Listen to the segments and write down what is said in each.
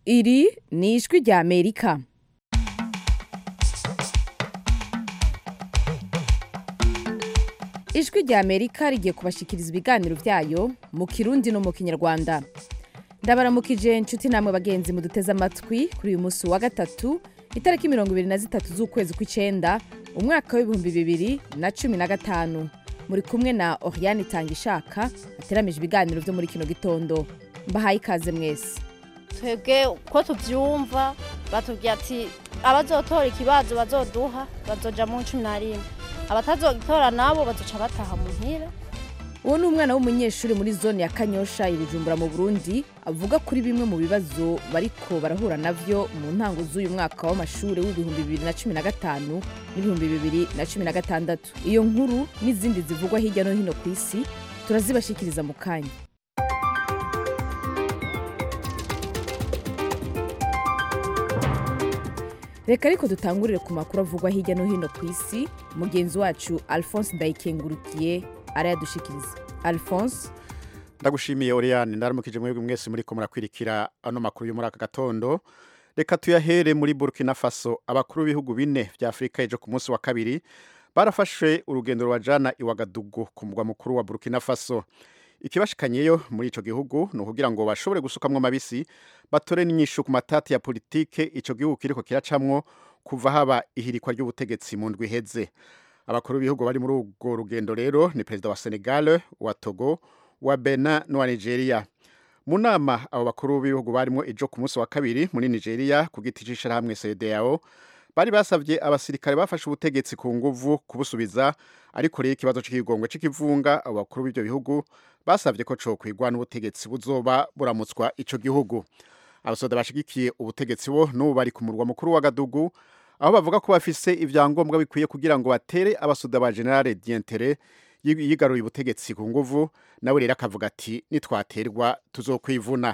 Iri ni ijwi rya Amerika. Ijwi rya Amerika rigiye kubashikiriza ibiganiro vyayo mu Kirundi no mu Kinyarwanda. Ndabaramukije inshuti namwe bagenzi muduteze amatwi kuri uyu munsi wa gatatu itariki 23 z'ukwezi kw'icenda umwaka w'2015. Muri kumwe na Oriane Tangishaka ateramije ibiganiro vyo muri kino gitondo. Mbahaye ikaze mwese. Twebwe ko tuvyumva batubwiye ati abazotora ikibazo bazoduha bazoja mu 11, abatazotora nabo bazoca bataha muhira. Uwo ni umwana w'umunyeshuri muri zone ya Kanyosha i Bujumbura mu Burundi avuga kuri bimwe mu bibazo bariko barahura navyo mu ntango z'uyu mwaka w'amashuri w'2015 n'2016. Iyo nkuru n'izindi zivugwa hirya no hino ku isi turazibashikiriza mu kanya. Reka ariko dutangurire ku makuru avugwa hirya no hino ku isi. Mugenzi wacu Alphonse Ndayikengurukiye arayadushikiriza. Alphonse, ndagushimiye Oriane, ndaramukije mwebwe mwese muri ko murakwirikira ano makuru yo muri aka gatondo. Reka tuyahere muri Burkina Faso. Abakuru b'ibihugu bine vya Afrika ejo ku munsi wa kabiri barafashe urugendo rwajana i Ouagadougou ku mugwa mukuru wa Burkina Faso. Ikibashikanyeyo muri ico gihugu no kugira ngo bashobore gusukamwe amabisi batore n'inyishu ku matati ya politike ico gihugu kiriko kiracamwo kuva haba ihirikwa ry'ubutegetsi mu ndwi iheze. Abakuru b'ibihugu bari muri urwo rugendo rero ni Perezida wa Senegal, wa Togo, wa Benin n'uwa Nigeria. Mu nama abo bakuru b'ibihugu barimo ejo ku munsi wa kabiri muri Nigeria ku giti c'ishirahamwe CEDEAO bari basavye abasirikare bafashe ubutegetsi ku nguvu kubusubiza, ariko rero ikibazo c'ikigongwe c'ikivunga abo bakuru b'ivyo bihugu basavye ko co kwigwa n'ubutegetsi buzoba buramutswa ico gihugu. Abasoda bashigikiye ubutegetsi bo n'ubu bari ku murwa mukuru wa Ouagadougou, aho bavuga ko bafise ivyangombwa bikwiye kugira ngo batere abasoda ba General Diendéré yigaruye ubutegetsi ku nguvu, nawe rero akavuga ati nitwaterwa tuzokwivuna.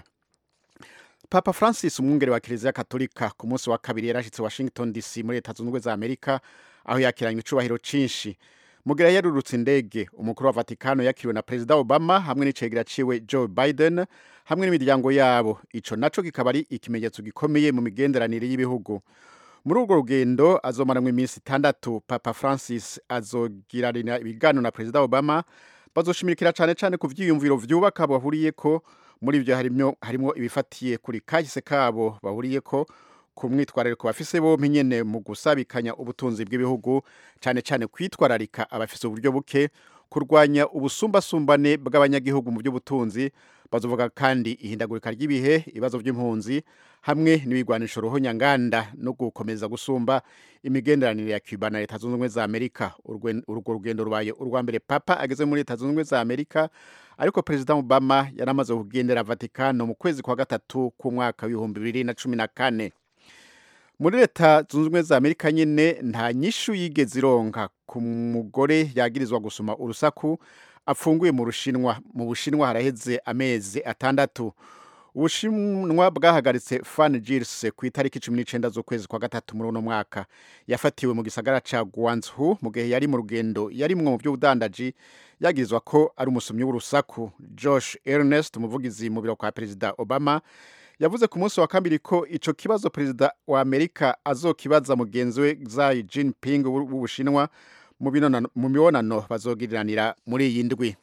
Papa Francis umwungere wa Kiliziya Katolika ku munsi wa kabiri yarashitse Washington DC muri Leta Zunze Ubumwe za Amerika, aho yakiranywe icubahiro cinshi. Mugira yarurutse indege, umukuru wa Vatikano yakiriwe na Perezida Obama hamwe n'icegera ciwe Joe Biden hamwe n'imiryango yabo. Ico naco kikaba ari ikimenyetso gikomeye mu migenderanire y'ibihugu. Muri urwo rugendo azomaramwe iminsi 6, Papa Francis azogirana ibiganiro na Perezida Obama, bazoshimikira cane ku vyiyumviro vyubaka bahuriyeko. Muri ivyo harimo ibifatiye kuri kahise kabo bahuriyeko, ku mwitwarariko bafise bompi nyene mu gusabikanya ubutunzi bw'ibihugu, cane kwitwararika abafise uburyo buke, kurwanya ubusumbasumbane bw'abanyagihugu mu by'ubutunzi. Bazovuga kandi ihindagurika ry'ibihe, ibibazo by'impunzi hamwe n'ibigwanisho ruhonyanganda no gukomeza gusumba imigenderanire ya Cuba na Leta Zunze Ubumwe za Amerika. Urwo rugendo rubaye urwa mbere Papa ageze muri Leta Zunze Ubumwe za Amerika, ariko Perezida Obama yaramaze kugendera Vatikano mu kwezi kwa gatatu ku mwaka w'2014. Muri Leta Zunze Ubumwe za Amerika nyene nta nyishu yigeze ironka ku mugore yagirizwa gusuma urusaku apfunguye mu Bushinwa haraheze amezi 6. Ubushinwa bwahagaritse Fan Gils ku itariki 19 z'ukwezi kwa gatatu muri uno mwaka. Yafatiwe mu gisagara ca Guangzhou mu gihe yari mu rugendo yarimwo mu by'ubudandaji, yagirizwa ko ari umusumyi w'urusaku. Josh Earnest, umuvugizi mu biro kwa Perezida Obama, yavuze ku munsi wa kabiri ko ico kibazo Perezida wa Amerika azokibaza mugenzi we Xi Jinping w'Ubushinwa mu mibonano bazogiriranira muri iyi ndwi.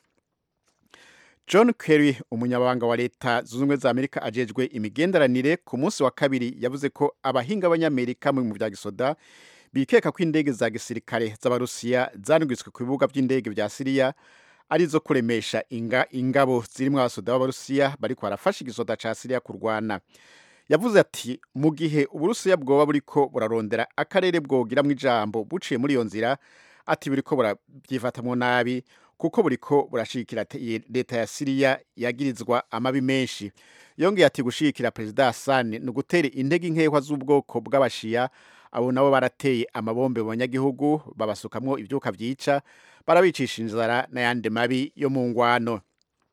John Kerry, umunyabanga wa Leta Zunze Ubumwe za Amerika ajejwe imigenderanire, ku munsi wa kabiri yavuze ko abahinga b'Abanyamerika mu vya gisoda bikeka ko indege za gisirikare z'Abarusiya zanugitswe ku bibuga by'indege vya Syria arizo kuremesha ingabo zirimwo abasoda b'Abarusiya bariko barafasha igisoda ca Syria kurwana. Yavuze ati mu gihe Uburusiya bwoba buriko burarondera akarere bwogiramwo ijambo buciye muri iyo nzira, ati buriko burabyifatamwo nabi kuko buriko burashikira leta ya Syria yagirizwa amabi menshi. Yongeye ati gushikira Perezida Hassan no gutera intege inkehwa z'ubwoko bw'abashiya, abo nabo barateye amabombe mu banyagihugu babasukamwo ivyuka vyica, barabicisha inzara n'ayandi mabi yo mu ngwano.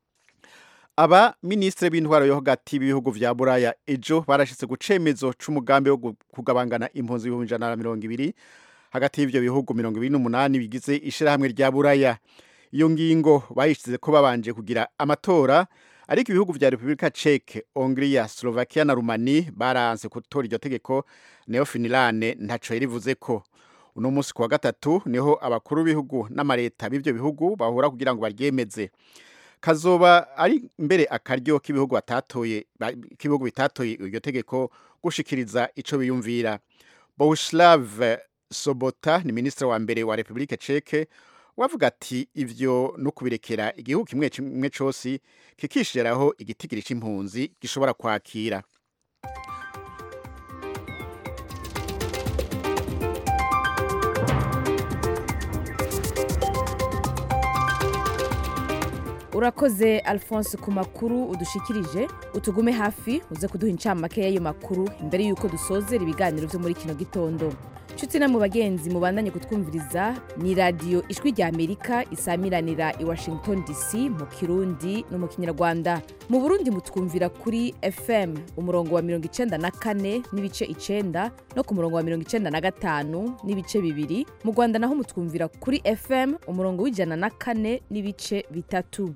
Aba ministre b'intwaro yo hagati y'ibihugu vya Buraya ejo barashitse gucemezo c'umugambi wo kugabangana impunzi 120 hagati y'ivyo bihugu 28 bigize ishirahamwe rya Buraya. Iyo ngingo bayishize ko babanje kugira amatora ariko ibihugu vya Republika Czech, Hongria, Slovakia na Rumani baranse gutora iryo tegeko, nayo Finland ntaco yarivuzeko. Uno musi kuwa gatatu niho abakuru b'ibihugu n'amareta b'ivyo bihugu bahura kugira ngo baryemeze. Kazoba ari mbere akaryo k'ibihugu bitatoye iryo tegeko gushikiriza ico biyumvira. Bohuslav Sobota ni ministre wa mbere wa Republika Czech wavuga ati ivyo no kubirekera igihugu kimwe cose kikishiraho igitigiri c'impunzi gishobora kwakira. Urakoze Alphonse ku makuru udushikirije, utugume hafi uze kuduha incamake y'ayo makuru imbere yuko dusozera ibiganiro vyo muri kino gitondo. Nshuti na mu bagenzi mubandanye kutwumviriza, ni radio Ijwi rya Amerika isamiranira i Washington DC mu Kirundi no mu Kinyarwanda. Mu Burundi mutwumvira kuri FM umurongo wa 94 n'ibice 9 no ku murongo wa 95 n'ibice 2. Mu Rwanda naho mutwumvira kuri FM umurongo w'ijana na 4 n'ibice 3.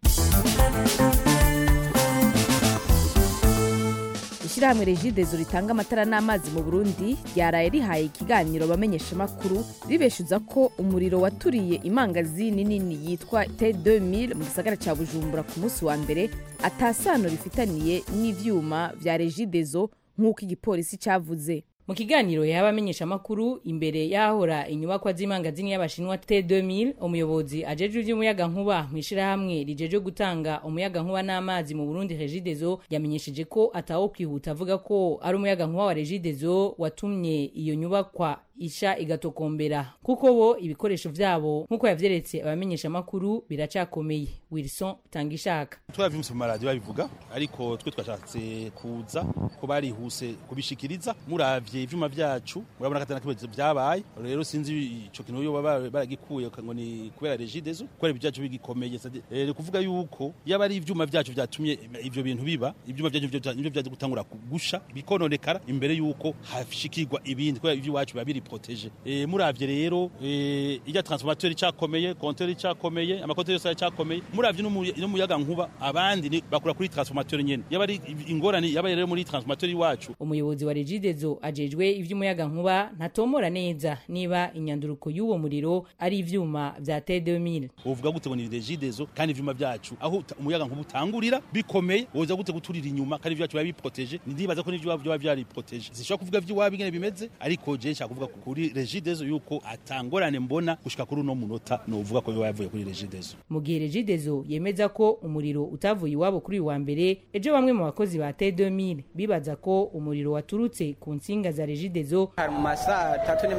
Ishirahamwe Regideso ritanga amatara n'amazi mu Burundi ryaraye rihaye ikiganiro bamenyesha makuru ribeshuza ko umuriro waturiye imangazini nini yitwa T2000 mu gisagara ca Bujumbura ku munsi wa mbere atasano rifitaniye n'ivyuma vya Regideso nk'uko igipolisi cavuze. Mu kiganiro y'abamenyesha makuru imbere yahora inyubakwa z'imangazini y'abashinwa T2000, umuyobozi ajeje ivy'umuyaga nkuba mwishirahamwe rijeje gutanga umuyaga nkuba n'amazi mu Burundi Regideso yamenyesheje ko ataho kwihuta avuga ko ari umuyaga nkuba wa Regideso watumye iyo nyubakwa isha igatokombera kuko bo ibikoresho vyabo nkuko yavyeretse abamenyesha makuru biracakomeye. Wilson Tangishaka: twavyumse mu radio babivuga, ariko twe twashatse kuza ko barihuse kubishikiriza. Muravye ivyuma vyacu murabona katana kibazo vyabaye, rero sinzi ico kintu yo baragikuye ngo ni kubera Regideso ko ari byacu bigikomeye. Kuvuga yuko yaba ari ivyuma vyacu vyatumye ivyo bintu biba, ivyuma vyacu nivyo vyaje gutangura gusha bikononekara imbere yuko hashikirwa ibindi ko ivyo wacu babiri protege. Muravye rero ijya transformateur cyakomeye, compteur cyakomeye, amakonteri yose cyakomeye. Muravye no muyaga nkuba abandi bakura kuri transformateur nyene, yaba ari ingorane yaba rero muri transformateur iwacu. Umuyobozi wa Regideso ajejwe ivy'umuyaga nkuba ntatomora neza niba inyanduruko y'uwo muriro ari ivyuma vya T2000. Uvuga gute ngo ni Regideso kandi ivyuma vyacu aho umuyaga nkuba utangurira bikomeye, woza gute guturira inyuma kandi vyacu babi protege? Ndibaza ko n'ivyo byo byari protege. Zishobora kuvuga vy'iwabi ngene bimeze, ariko je nshaka kuvuga kuri Regideso yuko atangorane mbona gushika kuri uno munota no uvuga ko yavuye kuri Regideso. Mu gihe Regideso yemeza ko umuriro utavuye iwabo kuri wa mbere, ejo bamwe mu bakozi ba T2000 bibaza ko umuriro waturutse ku nsinga za Regideso. Mu masaha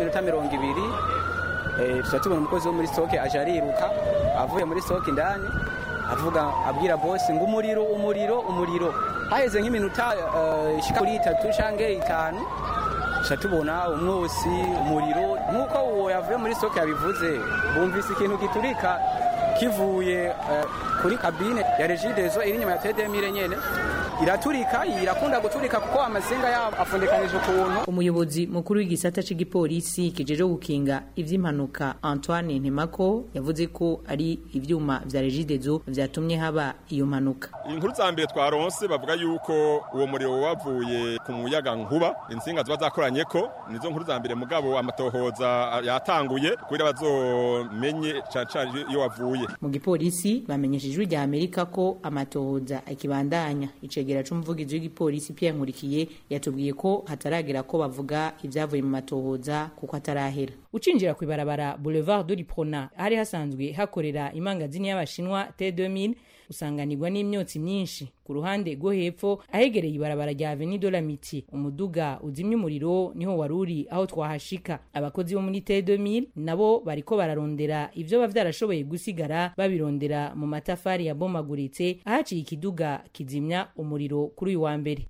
3:20 tubona umukozi wo muri stoke aje ariruka avuye muri stoke indani avuga abwira boss ngo umuriro haheze nk'iminota ishika kuri 3 canke 5 tubona umwusi umuriro nk'uko uwo yavuye muri stoke yabivuze. Bumvise ikintu giturika kivuye kuri kabine ya Regideso iri nyuma ya T2000 nyene, iraturika, irakunda guturika kuko amazinga yabo afundekanije ukuntu. Umuyobozi mukuru w'igisata c'igipolisi kijeje gukinga ivy'impanuka Antoine Ntemako yavuze ko ari ivyuma vya Regideso vyatumye haba iyo mpanuka. Inkuru za mbere twaronse bavuga yuko uwo muriro wavuye ku muyaga nkuba, insinga ziba zakoranye ko nizo nkuru za mbere, mugabo amatohoza yatanguye kugira bazomenye cyane iyo wavuye. Mu gipolisi bamenyesheje Ijwi rya Amerika ko amatohoza akibandanya. Icegera c'umuvugizi w'igipolisi Pierre Nkurikiye yatubwiye ko hataragera ko bavuga ivyavuye mu matohoza kuko atarahera. Ucinjira kwibarabara Boulevard de l'Iprona hari hasanzwe hakorera imangazini y'abashinwa T2000 usanganirwa n'imyotsi myinshi. Ku ruhande rwo hepfo ahegereye ibarabara rya Avenue de l'Amitié, umuduga uzimya umuriro niho waruri aho twahashika. Abakozi bo muri T2000 nabo bariko bararondera ivyo bavyarashoboye gusigara, babirondera mu matafari yabomaguritse ahaciye ikiduga kizimya umuriro kuri uyu wa mbere.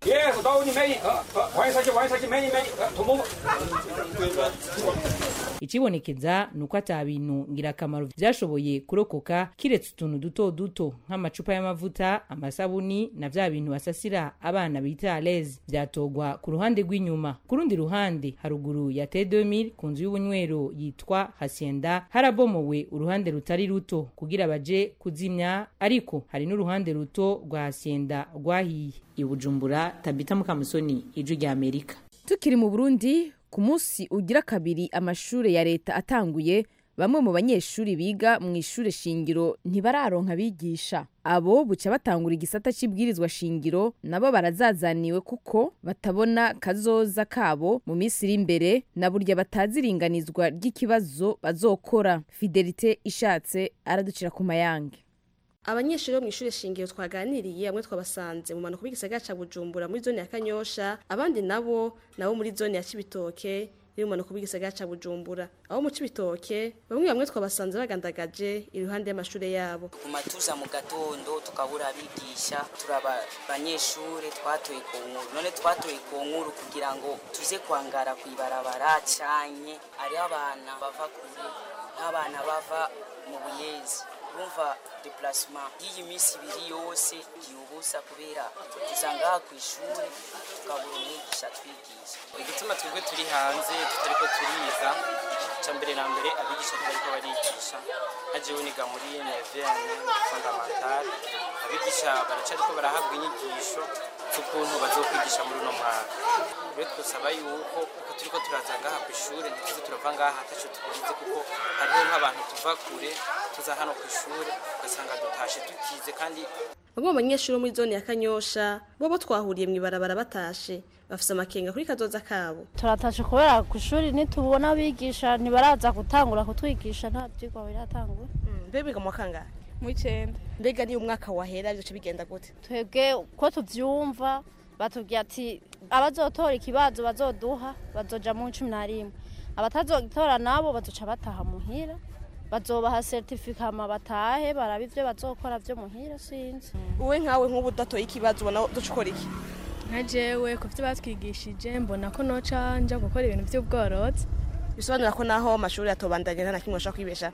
ikibonekeza nuko ata bintu ngirakamaro vyashoboye kurokoka kiretse utuntu duto duto nk'amacupa y'amavuta, amasabuni na vya bintu basasira abana bita alez vyatogwa ku ruhande rw'inyuma. Ku rundi ruhande haruguru ya T2000 ku nzu y'ubunywero yitwa Hacienda harabomowe uruhande rutari ruto kugira baje kuzimya, ariko hari n'uruhande ruto rwa Hacienda rwahiye. I Bujumbura, Tabita Mukamusoni, Ijwi rya Amerika. Tukiri mu Burundi, ku munsi ugira kabiri amashure ya leta atanguye, bamwe mu banyeshuri biga mu ishure shingiro ntibararonka bigisha. Abo buca batangura igisata c'ibwirizwa shingiro nabo barazazaniwe kuko batabona kazoza kabo mu minsi iri imbere na burya bataziringanizwa ry'ikibazo bazokora. Fidelite Ishatse araducira ku mayange. Abanyeshuri bo mu ishure shingiro twaganiriye amwe twabasanze mu manuko b'igisagara ca Bujumbura muri zone ya Kanyosha, abandi nabo muri zone ya Cibitoke iri mu manuko b'igisagara ca Bujumbura. Aho mu Cibitoke bamwe twabasanze bagandagaje iruhande y'amashure yabo. Kumatuza mu gatondo tukabura abigisha, turaba banyeshure twatoye ku nkuru. None twatoye ku nkuru kugira ngo tuze kwangara kwibarabara cyanye ari abana bava kure n'abana bava mu Buyezi. Urumva déplacement y'iyi minsi ibiri yose yubusa kubera tuzanga ku ishure tukabura umwigisha twigisha. Igituma twebwe turi hanze tutariko turiga cyambere na mbere abigisha ntibariko barigisha. Hajewe niga muri NVN fondamental, abigisha baracariko barahabwa inyigisho z'ukuntu bazokwigisha muri uno mwaka. Rero twasaba yuko uko turiko turaza ngaha ku ishure ntituze turava ngaha ataco tubize, kuko hariho nk'abantu tuva kure tuza hano ku ishure ugasanga dutashe tukize. Kandi bamwe mu banyeshuri muri zone ya Kanyosha bo twahuriye mu ibarabara batashe bafise amakenga kuri kazoza kabo. Turatashe kubera ku ishuri nitubona abigisha ntibaraza gutangura kutwigisha, nta byigwa biratangura. Mbega mu kangahe? Mu 9. Mbega ni umwaka wahera byo bigenda gute? Twebwe ko tuvyumva batubwiye ati abazotora ikibazo bazoduha bazoja mu 11, abatazogitora nabo bazoca bataha muhira, bazobaha certificate batahe baraba ivyo bazokora vyo muhira. Sinzi uwe nkawe nk'ubu datoye ikibazo ubona ducukora iki? Nkajewe ku vyo batwigishije mbona ko noca nja gukora ibintu vy'ubworozi. Bisobanura ko naho amashuri atobandanya nta kimwe ashaka kwibesha.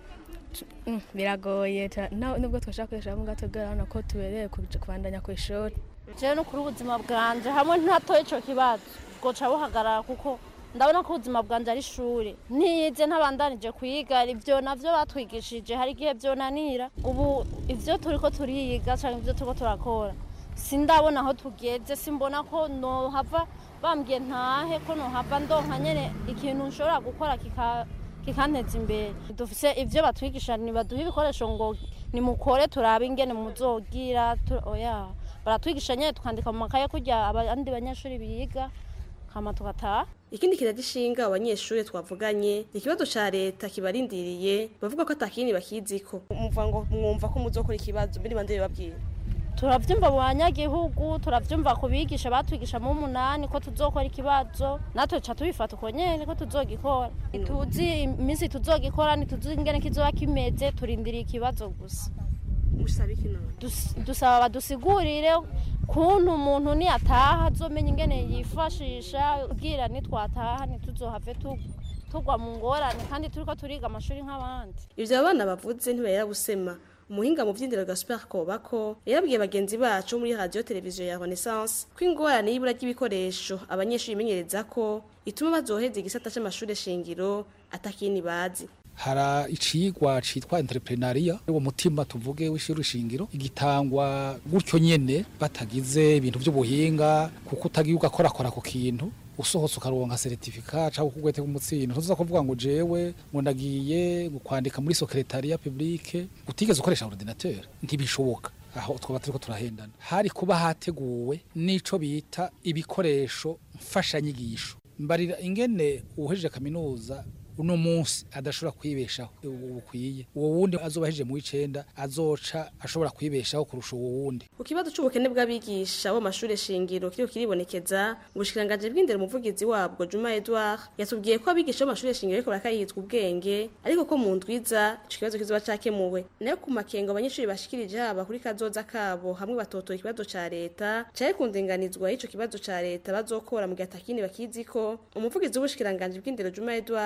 Biragoye nubwo twashaka kwibesha mu gatogera ko tubereye kubandanya ku ishuri. Je no kuri ubuzima bwanje hamwe ntatoye ico kibazo goca buhagarara, kuko ndabona ko ubuzima bwanje ari ishure. Ntize ntabandanije kwiga ivyo navyo batwigishije, hari gihe vyo nanira. Ubu ivyo turiko turiga cyangwa ivyo turiko turakora sindabona aho tugeze, simbona ko no hava bambwiye ntahe ko no hava ndonka nyene ikintu nshobora gukora kikanteza imbere. Dufise ivyo batwigisha, ni baduha ibikoresho ngo nimukore turabe ingene muzogira oya, baratwigisha nyene tukandika mu makaye kujya abandi banyeshuri biga kama tukataha. Ikindi kiragishinga abanyeshuri twavuganye ikibazo ca leta kibarindiriye, bavuga ko atakini bakiziko. Mwumva ko muzokora ikibazo mbere bande babwira. Turavyumva mu banyagihugu, turavyumva kubigisha batwigisha mu 8 ko tuzokora ikibazo, natwe ca tubifata uko nyene ko tuzogikora. Tuzi iminsi tuzogikora, ntituzi ingene kizoba kimeze, turindiriye ikibazo gusa. Musaba ikino? Dusaba badusigurire kuntu umuntu ni ataha azomenya ingene yifashisha, ubwira nitwataha ntituzohave tugwa mu ngorane kandi turiko turiga amashuri nk'abandi. Ivyo abana bavuze ntibayera gusema. Umuhinga mu vyindero Gaspard Kobako yarabwiye bagenzi bacu muri radio televiziyo ya Renaissance ko ingorane y'ibura ry'ibikoresho abanyeshuri bimenyereza ko ituma bazoheza igisata c'amashure shingiro atakini bazi. Hara icigwa citwa entrepreneuria, uwo mutima tuvuge w'ishuri shingiro igitangwa gutyo nyene batagize ibintu by'ubuhinga, kuko utagiye ugakora ku kintu usohotse ukaronka certificate cyangwa kugwete kumutsinda. Tuza kuvuga ngo jewe ngo ndagiye gukwandika muri secretariat publique utigeze ukoresha ordinateur, ntibishoboka. Aho twaba turiko turahendana. Hari kuba hateguwe nico bita ibikoresho mfashanyigisho. Mbarira ingene uhejeje kaminuza uno munsi adashobora kwibeshaho ubukwiye, uwo wundi azobaheje mu 9 azoca ashobora kwibeshaho kurusha uwo wundi. Ku kibazo c'ubukene bw'abigisha bo mashure shingiro kiribonekeza, ubushikiranganje bw'indero umuvugizi wabwo Juma Edouard yatubwiye ko abigisha bo mashure shingiro ariko barakayitwa ubwenge, ariko ko mu ndwiza ico kibazo kizoba cakemuwe. Nayo ku makengo abanyeshuri bashikirije haba kuri kazoza kabo hamwe batotoye ikibazo ca leta cyaye kundinganizwa ico kibazo ca leta bazokora mu gihe atakini bakiziko, umuvugizi w'ubushikiranganje bw'indero Juma Edouard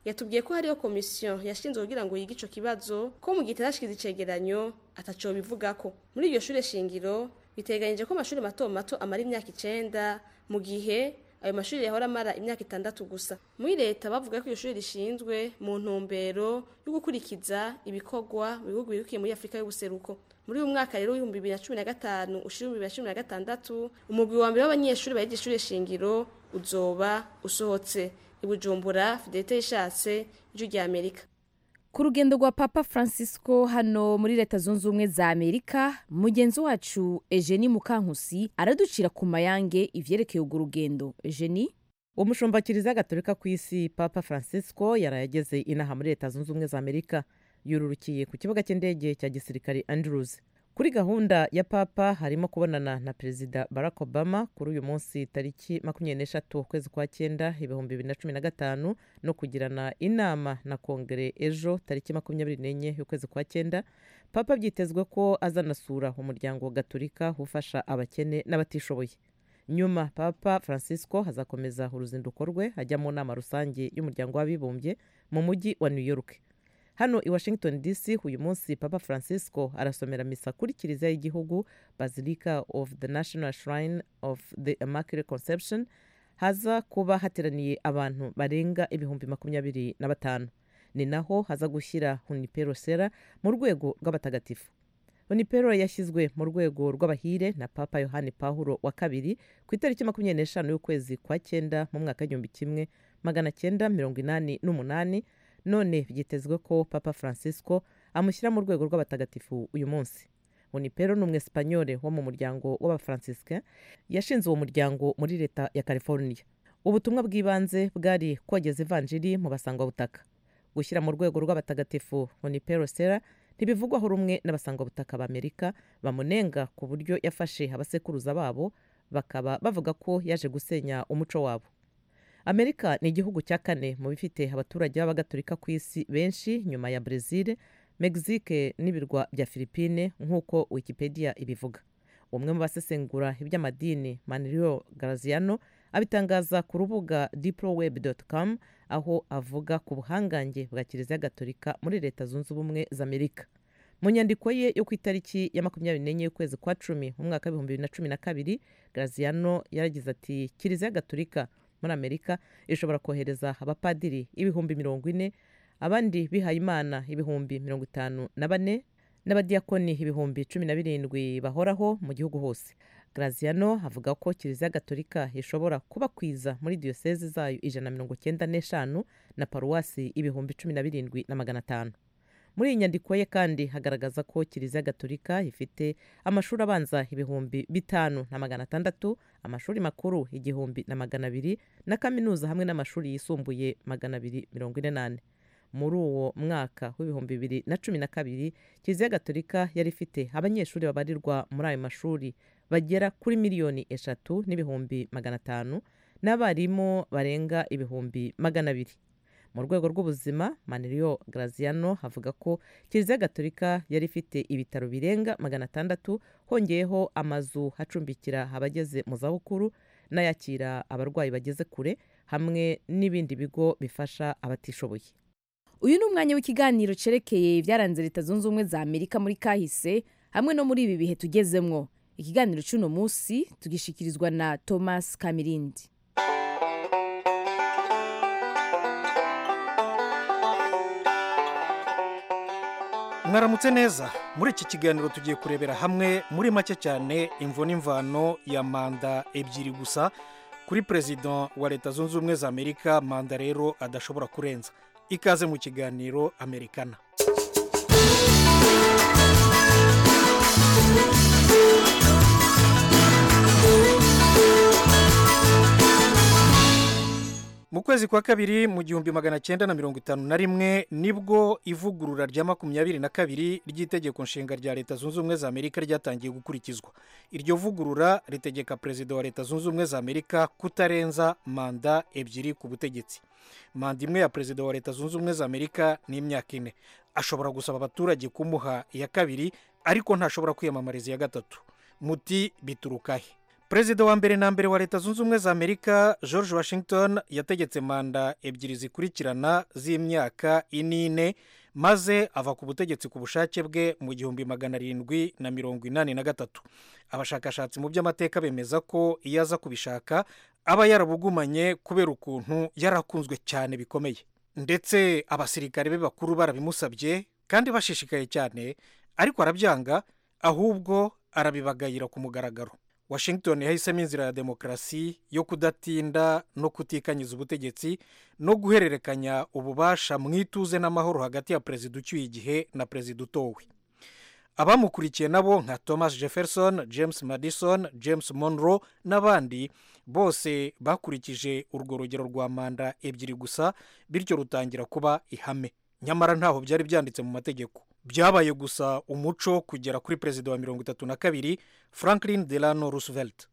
yatubwiye ko hariyo komisiyo yashinzwe kugira ngo yige ico kibazo ko mu gihe itarashikiza icegeranyo ataco bivugako. Muri iryo shure shingiro biteganyije ko amashuri mato mato amara imyaka 9 mu gihe ayo mashuri yahora amara imyaka 6 gusa. Muri leta bavuga ko iyo shuri rishinzwe mu ntumbero yo gukurikiza ibikorwa mu bihugu birukiye muri Afrika y'ubuseruko. Muri uyu mwaka rero 2015 ushira 2016 umugwi wa mbere w'abanyeshuri bayigisha ishure shingiro uzoba usohotse. I Bujumbura, Fidelite Ishatse, Ijwi rya Amerika. Ku rugendo rwa Papa Francisco hano muri Leta Zunze Ubumwe za Amerika, mugenzi wacu Eugenie Mukankusi araducira ku mayange ivyerekeye urwo rugendo. Eugenie, umushumba kiliziya gatolika ku isi Papa Francisco yarayageze inaha muri Leta Zunze Ubumwe za Amerika, yururukiye ku kibuga cy'indege cya gisirikare Andrews. Kuri gahunda ya Papa harimo kubonana na Perezida Barack Obama kuri uyu munsi tariki 23 ukwezi kwa 9 2015 no kugirana inama na Kongere ejo tariki 24 ukwezi kwa 9. Papa byitezwe ko azanasura umuryango gatolika ufasha abakene n'abatishoboye. Nyuma Papa Francisco hazakomeza uruzinduko rwe ajya mu nama rusange y'umuryango w'abibumbye mu mujyi wa New York. Hano i Washington DC uyu munsi Papa Francisco arasomera misa kuri kiliziya y'igihugu Basilica of the National Shrine of the Immaculate Conception. Haza kuba hateraniye abantu barenga 25,000. Ni naho haza gushyira Junipero Serra mu rwego rw'abatagatifu. Junipero yashyizwe mu rwego rw'abahire na Papa Yohani Pawulo wa kabiri ku itariki 25 y'ukwezi kwa 9 mu mwaka 1988. None byitezwe ko Papa Francisco amushyira mu rwego rw'abatagatifu uyu munsi. Junipero ni umwespanyole wo mu muryango w'abafranciscain yashinze uwo muryango muri leta ya California. Ubutumwa bw'ibanze bwari kogeza evanjiri mu basangwa butaka. Gushyira mu rwego rw'abatagatifu Junipero Serra ntibivugwaho rumwe n'abasangwa butaka b'Amerika bamunenga ku buryo yafashe abasekuruza babo, bakaba bavuga ko yaje gusenya umuco wabo. Amerika ni igihugu cya kane mu bifite abaturage b'abagatolika ku isi benshi nyuma ya Brazil, Mexique n'ibirwa bya Philippines nk'uko Wikipedia ibivuga. Umwe mu basesengura iby'amadini Manlio Graziano abitangaza ku rubuga diploweb.com aho avuga ku buhangange bwa kiliziya gatolika muri Leta Zunze Ubumwe za Amerika. Mu nyandiko ye yo ku itariki ya 24 y'ukwezi kwa 10 mu mwaka 2012, Graziano yaragize ati kiliziya gatolika muri Amerika ishobora kohereza abapadiri 40,000, abandi bihaye Imana 54,000 n'abadiakoni 17,000 bahoraho mu gihugu hose. Graziano avuga ko kiliziya gatolika ishobora kubakwiza muri diocese zayo 195 na paruwasi 17,500. Muri iyi nyandiko ye kandi hagaragaza ko kiliziya gatolika ifite amashuri abanza 5,600, amashuri makuru 1,200 na kaminuza hamwe n'amashuri yisumbuye 248. Muri uwo mwaka w'2012 kiliziya gatolika yari ifite abanyeshuri babarirwa muri ayo mashuri bagera kuri 3,500,000 n'abarimu barenga 200,000. Mu rwego rw'ubuzima, Manlio Graziano avuga ko kiliziya gatolika yari ifite ibitaro birenga 600, hongeyeho amazu hacumbikira abageze mu zabukuru n'ayakira abarwayi bageze kure hamwe n'ibindi bigo bifasha abatishoboye. Uyu ni umwanya w'ikiganiro cerekeye ibyaranze Leta Zunze Ubumwe za Amerika muri kahise hamwe no muri ibi bihe tugezemwo. Ikiganiro cy'uno munsi tugishikirizwa na Thomas Kamirindi. Mwaramutse neza. Muri iki kiganiro tugiye kurebera hamwe muri make cyane imvo n'imvano ya manda ebyiri gusa kuri President wa Leta Zunze Ubumwe za Amerika, manda rero adashobora kurenza. Ikaze mu kiganiro Amerikana. Mu kwezi kwa kabiri mu 1951 nibwo ivugurura rya 22 ry'itegeko nshinga rya Leta Zunze Ubumwe za Amerika ryatangiye gukurikizwa. Iryo vugurura ritegeka President wa Leta Zunze Ubumwe za Amerika kutarenza manda ebyiri ku butegetsi. Manda imwe ya President wa Leta Zunze Ubumwe za Amerika ni imyaka 4. Ashobora gusaba abaturage kumuha iya kabiri, ariko ntashobora kwiyamamariza iya gatatu. Muti biturukahe? perezida wa mbere na mbere wa leta zunze ubumwe za amerika George Washington yategetse manda ebyiri zikurikirana z'imyaka ine maze ava ku butegetsi ku bushake bwe mu 1783. Abashakashatsi mu by'amateka bemeza ko iyo aza kubishaka aba yarabugumanye kubera ukuntu yarakunzwe cyane bikomeye, ndetse abasirikare be bakuru barabimusabye kandi bashishikaye cyane, ariko arabyanga, ahubwo arabibagayira ku mugaragaro. Washington yahisemo inzira ya demokarasi yo kudatinda no kutikanyiza ubutegetsi no guhererekanya ububasha mu ituze n'amahoro hagati ya perezida ucyuye igihe na perezida utowe. Abamukurikiye nabo nka Thomas Jefferson, James Madison, James Monroe n'abandi bose bakurikije urwo rugero rwa manda ebyiri gusa, bityo rutangira kuba ihame. Nyamara ntaho byari byanditse mu mategeko. Byabaye gusa umuco kugera kuri perezida wa 32 Franklin Delano Roosevelt.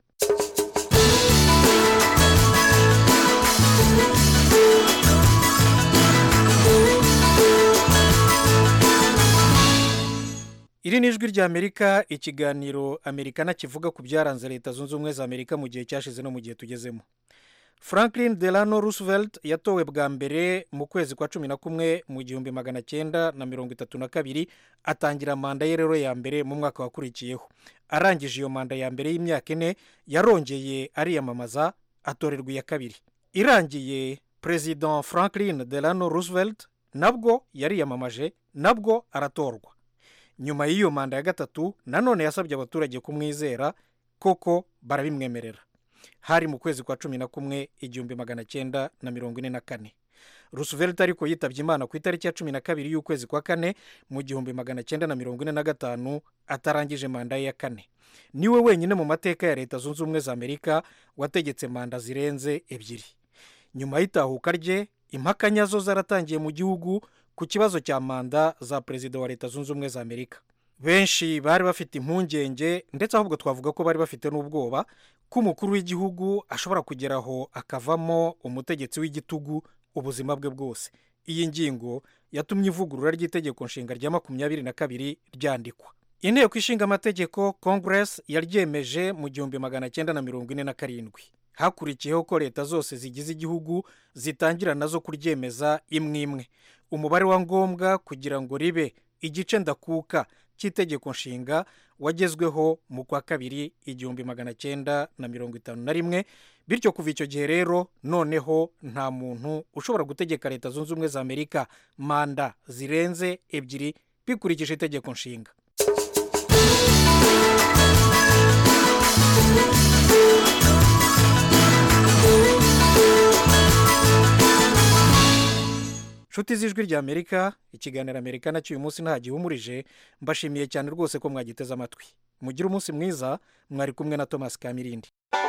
Iri ni ijwi rya Amerika, ikiganiro Amerikana kivuga ku byaranze leta zunze ubumwe za Amerika mu gihe cyashize no mu gihe tugezemo. Franklin Delano Roosevelt yatowe bwa mbere mu kwezi kwa 11 mu 1932, atangira manda ye rero ya mbere mu mwaka wakurikiyeho. Arangije iyo manda ya mbere y'imyaka 4 yarongeye ariyamamaza atorerwa iya kabiri. Irangiye President Franklin Delano Roosevelt nabwo yariyamamaje, nabwo aratorwa. Nyuma y'iyo manda ya gatatu nanone yasabye abaturage kumwizera, koko barabimwemerera. Hari mu kwezi kwa 11 1944. Roosevelt ariko yitabye Imana ku itariki ya 12 y'ukwezi kwa 4 mu 1945 atarangije manda ye ya 4. Niwe wenyine mu mateka ya leta zunze ubumwe za Amerika wategetse manda zirenze ebyiri. Nyuma y'itahuka rye, impaka nyazo zaratangiye mu gihugu ku kibazo cya manda za perezida wa leta zunze ubumwe za Amerika. Benshi bari bafite impungenge, ndetse ahubwo twavuga ko bari bafite n'ubwoba ko umukuru w'igihugu ashobora kugeraho akavamo umutegetsi w'igitugu ubuzima bwe bwose. Iyi ngingo yatumye ivugurura ry'itegeko nshinga rya 22 ryandikwa. Inteko ishinga amategeko Congress yaryemeje mu 1947. Hakurikiyeho ko leta zose zigize igihugu zitangira nazo kuryemeza imwe imwe. Umubare wa ngombwa kugira ngo ribe igice ndakuka cy'itegeko nshinga wagezweho mu kwa 2 1951. Bityo kuva icyo gihe rero noneho nta muntu ushobora gutegeka leta zunze ubumwe za Amerika manda zirenze ebyiri bikurikije itegeko nshinga. Nshuti z'ijwi rya Amerika, ikiganiro Amerikana cy'uyu munsi nta gihumurije, mbashimiye cyane rwose ko mwagiteze amatwi. Mugire umunsi mwiza, mwari kumwe na Thomas Kamirindi.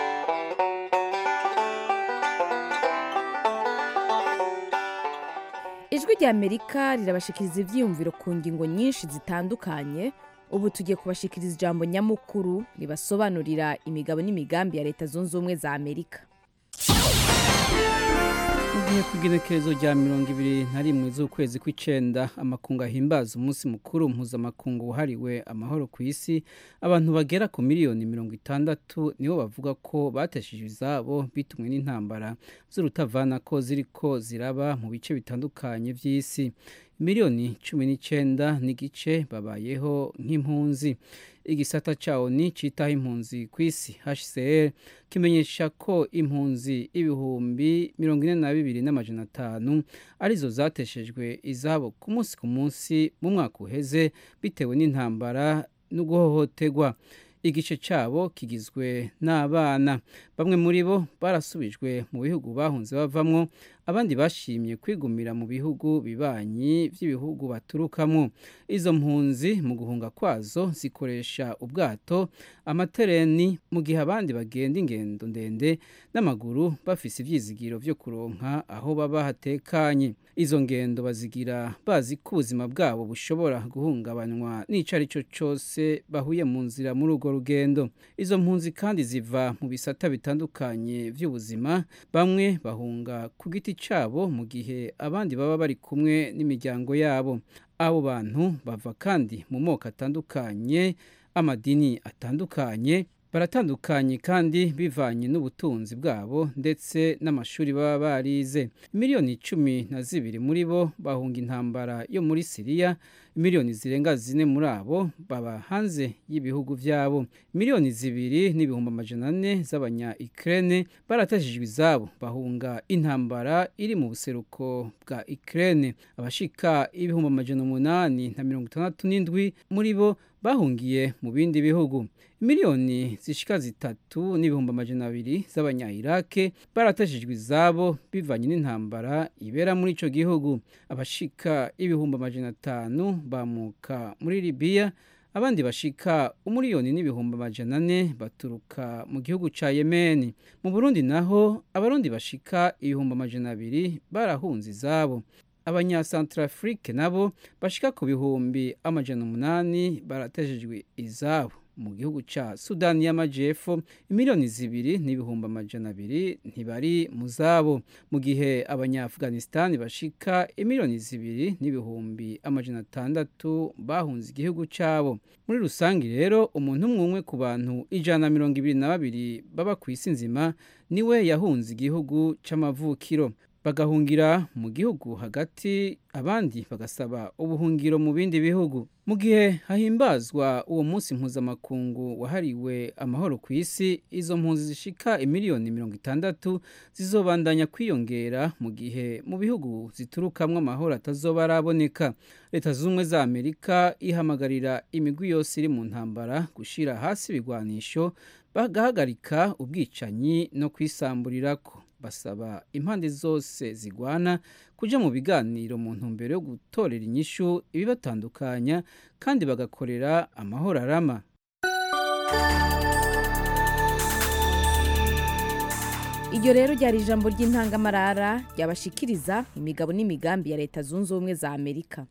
Ijwi rya Amerika rirabashikiriza ivyiyumviro ku ngingo nyinshi zitandukanye. Ubu tugiye kubashikiriza ijambo nyamukuru ribasobanurira imigabo n'imigambi ya leta zunze ubumwe za Amerika. Mugihe kugenekerezo rya 21 z'ukwezi kw'icenda, amakungu ahimbaza umunsi mukuru mpuzamakungu wahariwe amahoro ku isi, abantu bagera ku miliyoni 60 nibo bavuga ko bateshije izabo bitumwe n'intambara z'urutavanako ziriko ziraba mu bice bitandukanye vy'isi. Miliyoni 19 n'igice babayeho nk'impunzi. Igisata cawo ni citaho impunzi kw'isi HCR kimenyesha ko impunzi ibihumbi 42,500 arizo zateshejwe izabo ku munsi mu mwaka uheze bitewe n'intambara no guhohoterwa. Igice cabo kigizwe n'abana. Bamwe muri bo barasubijwe mu bihugu bahunze bavamwo, abandi bashimye kwigumira mu bihugu bibanyi by'ibihugu baturukamwo. Izo mpunzi mu guhunga kwazo zikoresha ubwato, amatereni, mu gihe abandi bagenda ingendo ndende n'amaguru bafise ivyizigiro vyo kuronka aho baba hatekanye. Izo ngendo bazigira bazi ko ubuzima bwabo bushobora guhungabanywa n'icarico cose bahuye mu nzira muri urwo rugendo. Izo mpunzi kandi ziva mu bisata bitandukanye vy'ubuzima, bamwe bahunga ku giti cabo mu gihe abandi baba bari kumwe n'imiryango yabo. Abo bantu bava kandi mu moko atandukanye, amadini atandukanye, baratandukanye kandi bivanye n'ubutunzi bwabo ndetse n'amashuri baba barize. Miliyoni 12 muri bo bahunga intambara yo muri Syria, miliyoni zirenga 4 muri abo baba hanze y'ibihugu vyabo. Miliyoni 2.4 z'abanya Ukraine baratajijwe izabo bahunga intambara iri mu buseruko bwa Ukraine. Abashika 867 muri bo bahungiye mu bindi bihugu. Miliyoni zishika 3.2 z'abanya Iraq baratajijwe izabo bivanye n'intambara ibera muri ico gihugu. Abashika 500 bamuka muri Libya, abandi bashika 1.4 baturuka mu gihugu ca Yemen. Mu Burundi naho abarundi bashika 200 barahunze izabo. Abanya Centrafrique nabo bashika ku 800 baratejejwe izabo. Mu gihugu ca Sudani y'Amajepfo miliyoni 2.2 ntibari mu zabo, mu gihe abanya Afghanistan bashika miliyoni 2.6 bahunze igihugu cabo. Muri rusangi rero umuntu umwe ku bantu 122 baba ku isi nzima niwe yahunze igihugu c'amavukiro, bagahungira mu gihugu hagati, abandi bagasaba ubuhungiro mu bindi bihugu. Mu gihe hahimbazwa uwo munsi mpuzamakungu wahariwe amahoro ku isi, izo mpunzi zishika miliyoni 60 zizobandanya kwiyongera mu gihe mu bihugu ziturukamwe amahoro atazoba araboneka. Leta z'Ubumwe za Amerika ihamagarira imigwi yose iri mu ntambara gushira hasi ibigwanisho, bagahagarika ubwicanyi no kwisamburirako. Basaba impande zose zigwana kuja mu biganiro mu ntumbero yo gutorera inyishu ibibatandukanya kandi bagakorera amahoro arama. Iryo rero ryari ijambo ry'intangamarara ryabashikiriza imigabo n'imigambi ya Leta Zunze Ubumwe za Amerika.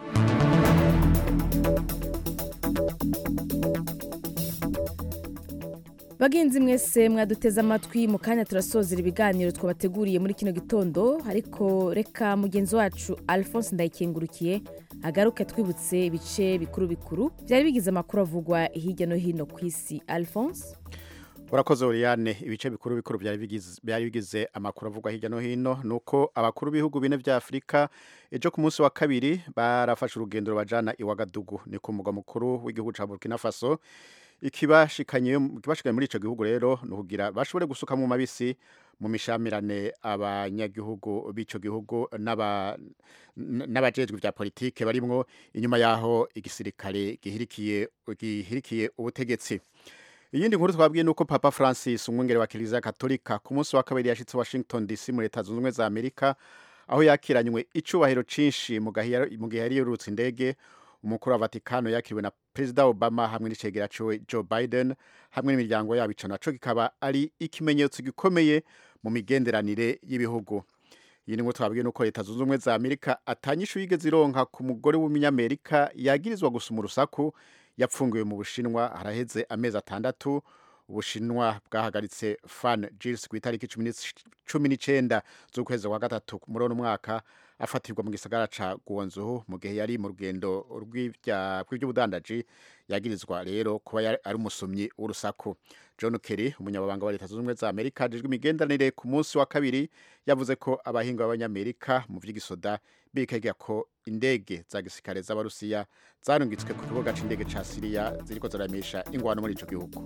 Bagenzi mwese mwaduteze amatwi, mu kanya turasozera ibiganiro twabateguriye muri kino gitondo, ariko reka mugenzi wacu Alphonse Ndayikengurukiye agaruke twibutse ibice bikuru bikuru byari bigize amakuru avugwa hirya no hino ku isi. Alphonse. Urakoze Oriane. Ibice bikuru bikuru byari bigize amakuru avugwa hirya no hino nuko abakuru b'ibihugu bine vya Afrika ejo ku munsi wa kabiri barafashe urugendo bajana i Ouagadougou, ni ku mugwa mukuru w'igihugu ca Burkina Faso. Ikibashikanye muri ico gihugu rero nukugira bashobore gusuka mu mabisi mu mishamirane abanyagihugu b'ico gihugu n'abajejwe vya politike barimwo, inyuma yaho igisirikare gihirikiye ubutegetsi. Iyindi nkuru twabwiye nuko Papa Francis, umwungere wa Kiliziya Katolika, ku munsi wa kabiri yashitse Washington DC muri Leta Zunze Ubumwe za Amerika, aho yakiranywe icubahiro cinshi mu gihe yari yurutse indege. Umukuru wa Vatikano yakiriwe na Perezida Obama hamwe n'icegera ciwe Joe Biden hamwe n'imiryango yabo. Ico naco kikaba ari ikimenyetso gikomeye mu migenderanire y'ibihugu. Yini ngo twabwiye nuko Leta Zunze Ubumwe za Amerika atanyishu yigeze ironka ku mugore w'umunyamerika yagirizwa gusuma urusaku yapfungiwe mu Bushinwa haraheze amezi 6. Ubushinwa bwahagaritse Fan Gilles ku itariki 19 z'ukwezi kwa gatatu muri uno mwaka, afatirwa mu gisagara ca Guangzhou mu gihe yari mu rugendo rw'iby'ubudandaji. Yagirizwa rero kuba ari umusumyi w'urusaku. John Kerry, umunyababanga wa Leta Zunze Ubumwe za Amerika ajejwe imigenderanire, ku munsi wa kabiri yavuze ko abahinga b'abanyamerika mu vy'igisoda bikega ko indege za gisirikare z'Abarusiya zarungitswe ku kibuga c'indege ca Syria ziriko zaramisha ingwano muri ico gihugu.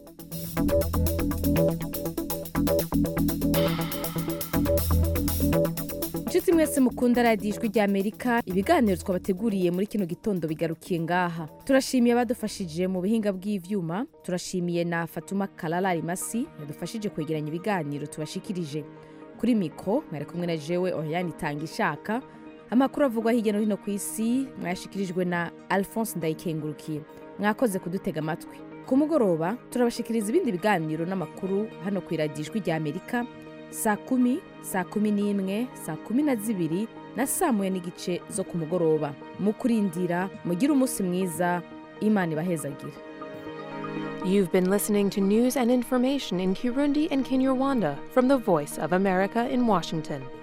Nshuti mwese mukunda radiyo Ijwi rya Amerika, ibiganiro twabateguriye muri kino gitondo bigarukiye ngaha. Turashimiye abadufashije mu bihinga bw'ivyuma, turashimiye na Fatuma Kalala Rimasi yadufashije kwegeranya ibiganiro tubashikirije. Kuri mikro mwari kumwe na jewe Oriane Tangishaka. Amakuru avugwa hirya no hino ku isi mwashikirijwe na Alphonse Ndayikengurukiye. Mwakoze kudutega amatwi. Ku mugoroba turabashikiriza ibindi biganiro n'amakuru hano ku radiyo Ijwi rya Amerika saa 10, saa 11, saa 12 na saa 1 zo ku mugoroba. Mukurindira mugira umunsi mwiza, Imana ibahezagire. You've been listening to news and information in Kirundi and Kinyarwanda from the Voice of America in Washington.